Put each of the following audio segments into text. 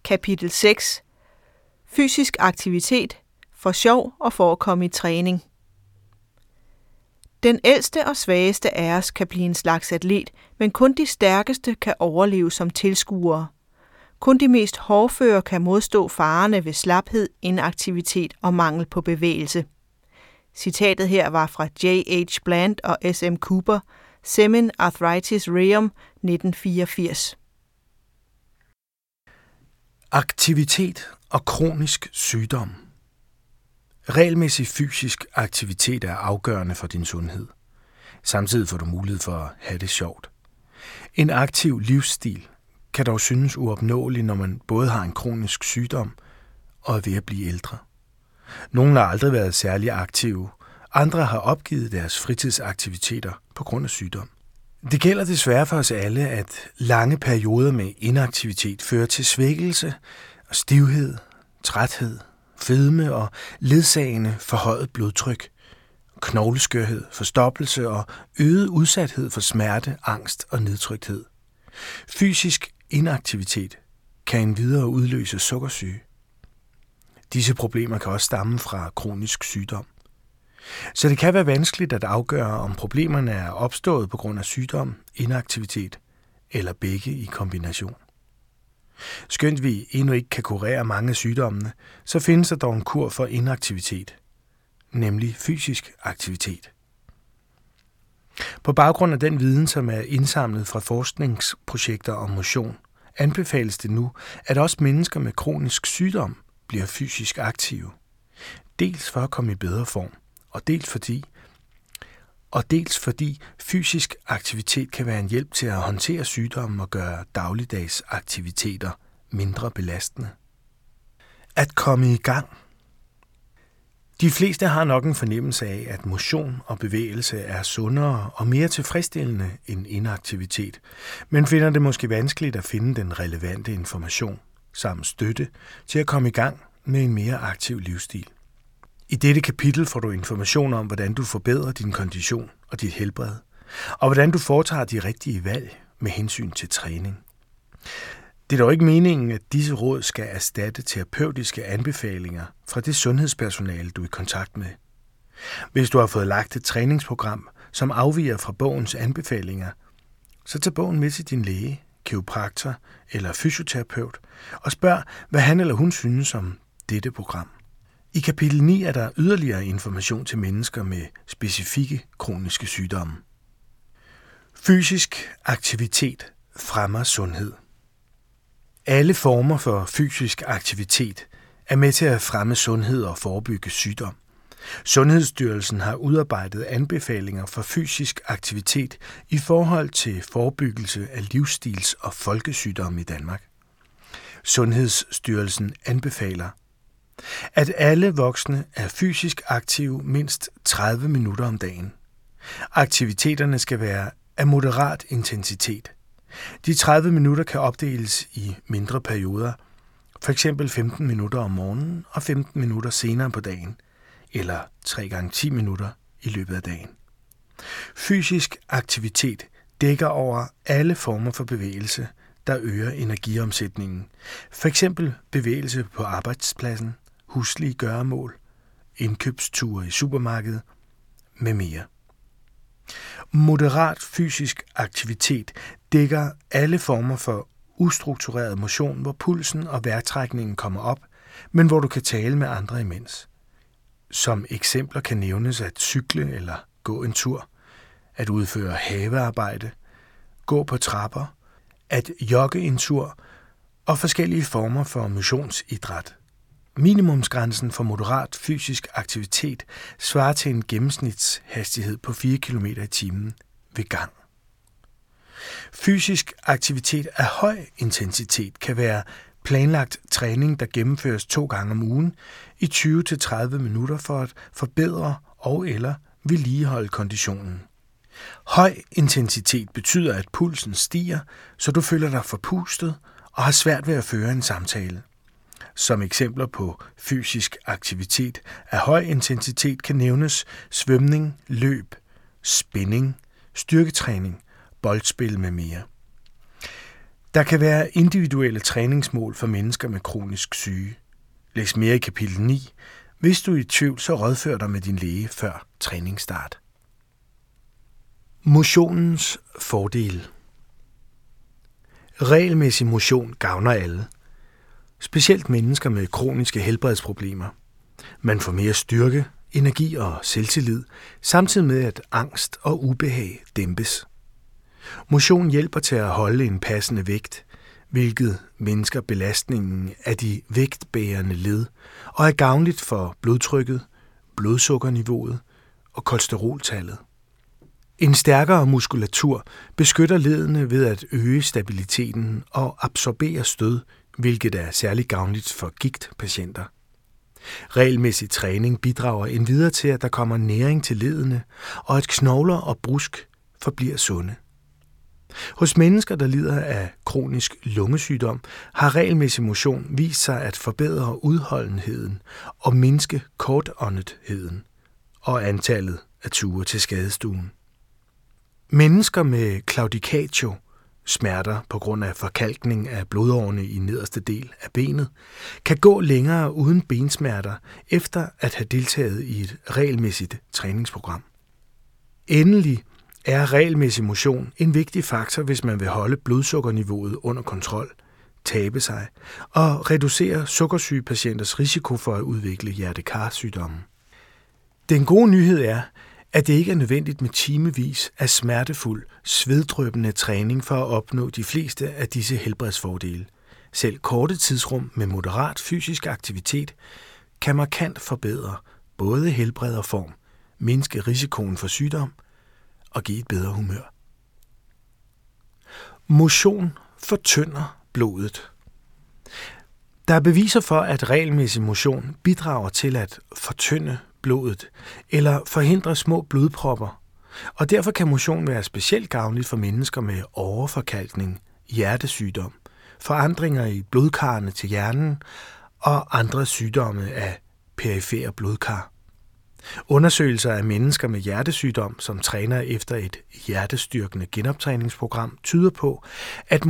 Kapitel 6. Fysisk aktivitet for sjov og for at komme i træning. Den ældste og svageste af os kan blive en slags atlet, men kun de stærkeste kan overleve som tilskuere. Kun de mest hårdføre kan modstå farerne ved slaphed, inaktivitet og mangel på bevægelse. Citatet her var fra J.H. Bland og S.M. Cooper, Semin Arthritis Reum, 1984. Aktivitet og kronisk sygdom. Regelmæssig fysisk aktivitet er afgørende for din sundhed. Samtidig får du mulighed for at have det sjovt. En aktiv livsstil kan dog synes uopnåelig, når man både har en kronisk sygdom og er ved at blive ældre. Nogle har aldrig været særlig aktive, andre har opgivet deres fritidsaktiviteter på grund af sygdom. Det gælder desværre for os alle, at lange perioder med inaktivitet fører til svækkelse og stivhed, træthed, fedme og ledsagende forhøjet blodtryk, knogleskørhed, forstoppelse og øget udsathed for smerte, angst og nedtrykthed. Fysisk inaktivitet kan endvidere udløse sukkersyge. Disse problemer kan også stamme fra kronisk sygdom. Så det kan være vanskeligt at afgøre, om problemerne er opstået på grund af sygdom, inaktivitet eller begge i kombination. Skønt vi endnu ikke kan kurere mange af sygdommene, så findes der dog en kur for inaktivitet, nemlig fysisk aktivitet. På baggrund af den viden, som er indsamlet fra forskningsprojekter om motion, anbefales det nu, at også mennesker med kronisk sygdom bliver fysisk aktive. Dels for at komme i bedre form, og dels fordi fysisk aktivitet kan være en hjælp til at håndtere sygdommen og gøre dagligdags aktiviteter mindre belastende. At komme i gang. De fleste har nok en fornemmelse af, at motion og bevægelse er sundere og mere tilfredsstillende end inaktivitet, men finder det måske vanskeligt at finde den relevante information samt støtte til at komme i gang med en mere aktiv livsstil. I dette kapitel får du information om, hvordan du forbedrer din kondition og dit helbred, og hvordan du foretager de rigtige valg med hensyn til træning. Det er dog ikke meningen, at disse råd skal erstatte terapeutiske anbefalinger fra det sundhedspersonale, du er i kontakt med. Hvis du har fået lagt et træningsprogram, som afviger fra bogens anbefalinger, så tag bogen med til din læge, kiropraktor eller fysioterapeut og spørg, hvad han eller hun synes om dette program. I kapitel 9 er der yderligere information til mennesker med specifikke kroniske sygdomme. Fysisk aktivitet fremmer sundhed. Alle former for fysisk aktivitet er med til at fremme sundhed og forebygge sygdom. Sundhedsstyrelsen har udarbejdet anbefalinger for fysisk aktivitet i forhold til forebyggelse af livsstils- og folkesygdomme i Danmark. Sundhedsstyrelsen anbefaler, at alle voksne er fysisk aktive mindst 30 minutter om dagen. Aktiviteterne skal være af moderat intensitet. De 30 minutter kan opdeles i mindre perioder, f.eks. 15 minutter om morgenen og 15 minutter senere på dagen, eller 3 gange 10 minutter i løbet af dagen. Fysisk aktivitet dækker over alle former for bevægelse, der øger energiomsætningen, f.eks. bevægelse på arbejdspladsen, huslige gøremål, indkøbsture i supermarkedet med mere. Moderat fysisk aktivitet dækker alle former for ustruktureret motion, hvor pulsen og vejrtrækningen kommer op, men hvor du kan tale med andre imens. Som eksempler kan nævnes at cykle eller gå en tur, at udføre havearbejde, gå på trapper, at jogge en tur og forskellige former for motionsidræt. Minimumsgrænsen for moderat fysisk aktivitet svarer til en gennemsnitshastighed på 4 km i timen ved gang. Fysisk aktivitet af høj intensitet kan være planlagt træning, der gennemføres 2 gange om ugen i 20-30 minutter for at forbedre og eller vedligeholde konditionen. Høj intensitet betyder, at pulsen stiger, så du føler dig forpustet og har svært ved at føre en samtale. Som eksempler på fysisk aktivitet af høj intensitet kan nævnes svømning, løb, spinning, styrketræning, boldspil med mere. Der kan være individuelle træningsmål for mennesker med kronisk syge. Læs mere i kapitel 9. Hvis du er i tvivl, så rådfør dig med din læge før træningsstart. Motionens fordele. Regelmæssig motion gavner alle. Specielt mennesker med kroniske helbredsproblemer. Man får mere styrke, energi og selvtillid, samtidig med at angst og ubehag dæmpes. Motion hjælper til at holde en passende vægt, hvilket mindsker belastningen af de vægtbærende led og er gavnligt for blodtrykket, blodsukkerniveauet og kolesteroltallet. En stærkere muskulatur beskytter leddene ved at øge stabiliteten og absorbere stød, hvilket er særlig gavnligt for gigtpatienter. Regelmæssig træning bidrager endvidere til, at der kommer næring til leddene, og at knogler og brusk forbliver sunde. Hos mennesker, der lider af kronisk lungesygdom, har regelmæssig motion vist sig at forbedre udholdenheden og mindske kortåndetheden og antallet af ture til skadestuen. Mennesker med claudicature, smerter på grund af forkalkning af blodårene i nederste del af benet, kan gå længere uden bensmerter efter at have deltaget i et regelmæssigt træningsprogram. Endelig er regelmæssig motion en vigtig faktor, hvis man vil holde blodsukkerniveauet under kontrol, tabe sig og reducere sukkersyge patienters risiko for at udvikle hjerte-kar-sygdomme. Den gode nyhed er, at det ikke er nødvendigt med timevis af smertefuld, sveddrøbende træning for at opnå de fleste af disse helbredsfordele. Selv korte tidsrum med moderat fysisk aktivitet kan markant forbedre både helbred og form, mindske risikoen for sygdom og give et bedre humør. Motion fortynder blodet. Der er beviser for, at regelmæssig motion bidrager til at fortynde blodet eller forhindre små blodpropper, og derfor kan motion være specielt gavnligt for mennesker med åreforkalkning, hjertesygdom, forandringer i blodkarrene til hjernen og andre sygdomme af perifere blodkar. Undersøgelser af mennesker med hjertesygdom, som træner efter et hjertestyrkende genoptræningsprogram, tyder på, at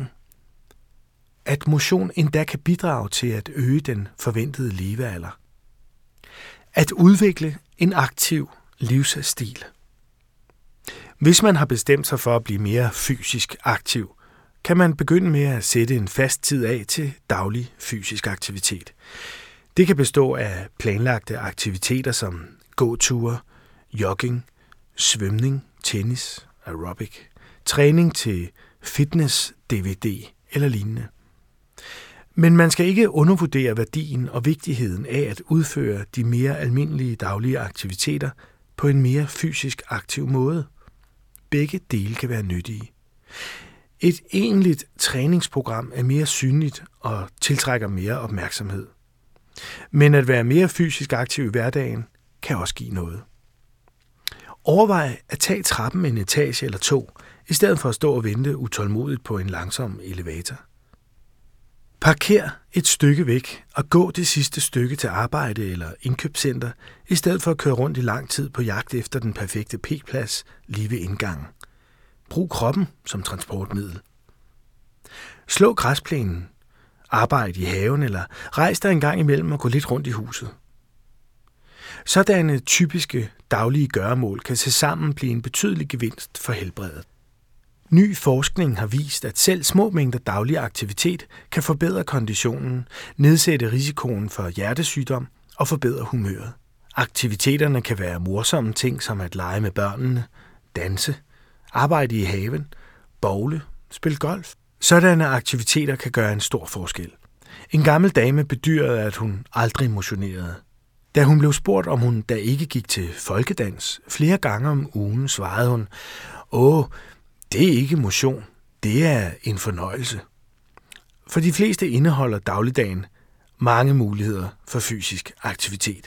motion endda kan bidrage til at øge den forventede levealder. At udvikle en aktiv livsstil. Hvis man har bestemt sig for at blive mere fysisk aktiv, kan man begynde med at sætte en fast tid af til daglig fysisk aktivitet. Det kan bestå af planlagte aktiviteter som gåture, jogging, svømning, tennis, aerobic, træning til fitness, DVD eller lignende. Men man skal ikke undervurdere værdien og vigtigheden af at udføre de mere almindelige daglige aktiviteter på en mere fysisk aktiv måde. Begge dele kan være nyttige. Et egentligt træningsprogram er mere synligt og tiltrækker mere opmærksomhed. Men at være mere fysisk aktiv i hverdagen kan også give noget. Overvej at tage trappen en etage eller 2, i stedet for at stå og vente utålmodigt på en langsom elevator. Parker et stykke væk og gå det sidste stykke til arbejde eller indkøbscenter, i stedet for at køre rundt i lang tid på jagt efter den perfekte p-plads lige ved indgangen. Brug kroppen som transportmiddel. Slå græsplænen. Arbejd i haven eller rejs dig en gang imellem og gå lidt rundt i huset. Sådanne typiske daglige gøremål kan tilsammen blive en betydelig gevinst for helbredet. Ny forskning har vist, at selv små mængder daglig aktivitet kan forbedre konditionen, nedsætte risikoen for hjertesygdom og forbedre humøret. Aktiviteterne kan være morsomme ting som at lege med børnene, danse, arbejde i haven, bowle, spille golf. Sådanne aktiviteter kan gøre en stor forskel. En gammel dame bedyrede, at hun aldrig motionerede. Da hun blev spurgt, om hun da ikke gik til folkedans flere gange om ugen, svarede hun, det er ikke motion, det er en fornøjelse. For de fleste indeholder dagligdagen mange muligheder for fysisk aktivitet.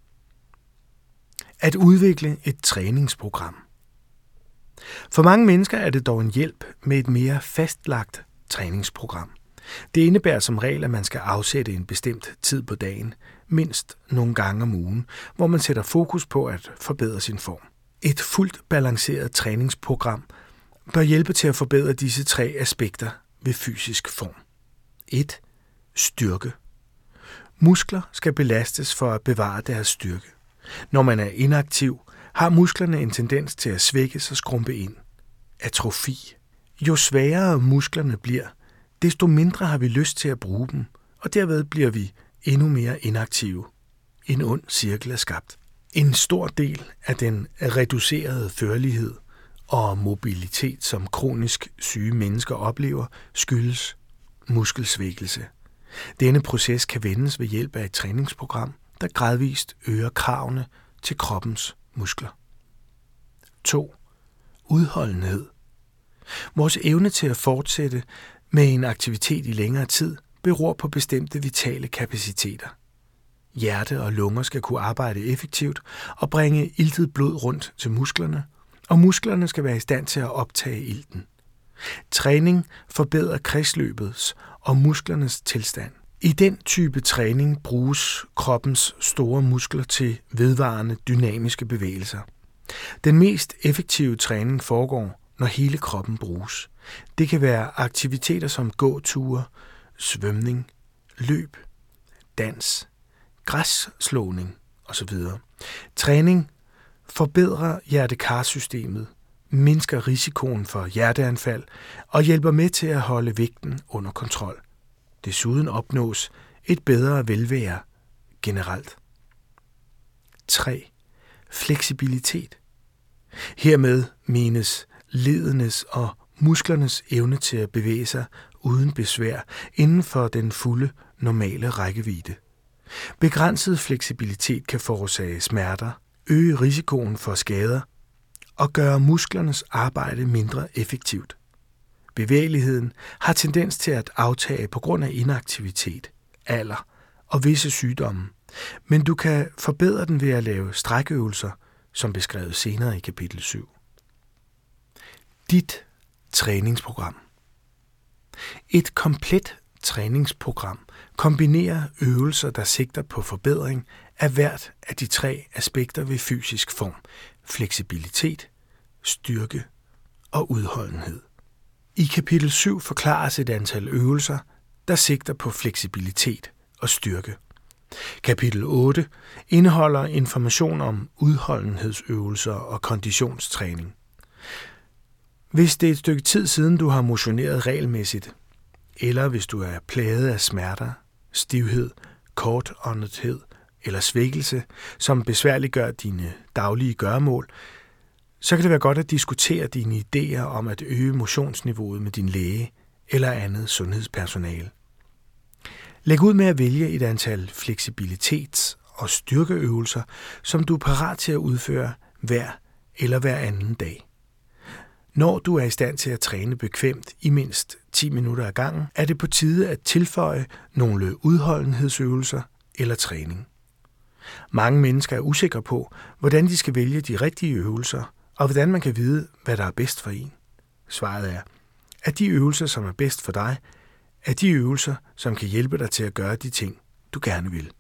At udvikle et træningsprogram. For mange mennesker er det dog en hjælp med et mere fastlagt træningsprogram. Det indebærer som regel, at man skal afsætte en bestemt tid på dagen, mindst nogle gange om ugen, hvor man sætter fokus på at forbedre sin form. Et fuldt balanceret træningsprogram bør hjælpe til at forbedre disse 3 aspekter ved fysisk form. 1. Styrke. Muskler skal belastes for at bevare deres styrke. Når man er inaktiv, har musklerne en tendens til at svækkes og skrumpe ind. Atrofi. Jo svagere musklerne bliver, desto mindre har vi lyst til at bruge dem, og derved bliver vi endnu mere inaktive. En ond cirkel er skabt. En stor del af den reducerede førlighed og mobilitet, som kronisk syge mennesker oplever, skyldes muskelsvækkelse. Denne proces kan vendes ved hjælp af et træningsprogram, der gradvist øger kravene til kroppens muskler. 2. Udholdenhed. Vores evne til at fortsætte med en aktivitet i længere tid beror på bestemte vitale kapaciteter. Hjerte og lunger skal kunne arbejde effektivt og bringe iltet blod rundt til musklerne, og musklerne skal være i stand til at optage ilten. Træning forbedrer kredsløbets og musklernes tilstand. I den type træning bruges kroppens store muskler til vedvarende dynamiske bevægelser. Den mest effektive træning foregår, når hele kroppen bruges. Det kan være aktiviteter som gåture, svømning, løb, dans, græsslåning osv. Træning forbedrer hjerte-kar-systemet, mindsker risikoen for hjerteanfald og hjælper med til at holde vægten under kontrol. Desuden opnås et bedre velvære generelt. 3. Fleksibilitet. Hermed menes leddenes og musklernes evne til at bevæge sig uden besvær inden for den fulde normale rækkevidde. Begrænset fleksibilitet kan forårsage smerter, øge risikoen for skader og gøre musklernes arbejde mindre effektivt. Bevægeligheden har tendens til at aftage på grund af inaktivitet, alder og visse sygdomme, men du kan forbedre den ved at lave strækøvelser, som beskrevet senere i kapitel 7. Dit træningsprogram. Et komplet træningsprogram kombinerer øvelser, der sigter på forbedring af hvert af de 3 aspekter ved fysisk form: fleksibilitet, styrke og udholdenhed. I kapitel 7 forklares et antal øvelser, der sigter på fleksibilitet og styrke. Kapitel 8 indeholder information om udholdenhedsøvelser og konditionstræning. Hvis det er et stykke tid siden, du har motioneret regelmæssigt, eller hvis du er plaget af smerter, stivhed, kortåndethed eller svækkelse, som besværliggør dine daglige gøremål, så kan det være godt at diskutere dine idéer om at øge motionsniveauet med din læge eller andet sundhedspersonale. Læg ud med at vælge et antal fleksibilitets- og styrkeøvelser, som du er parat til at udføre hver eller hver anden dag. Når du er i stand til at træne bekvemt i mindst 10 minutter ad gangen, er det på tide at tilføje nogle udholdenhedsøvelser eller træning. Mange mennesker er usikre på, hvordan de skal vælge de rigtige øvelser, og hvordan man kan vide, hvad der er bedst for en. Svaret er, at de øvelser, som er bedst for dig, er de øvelser, som kan hjælpe dig til at gøre de ting, du gerne vil.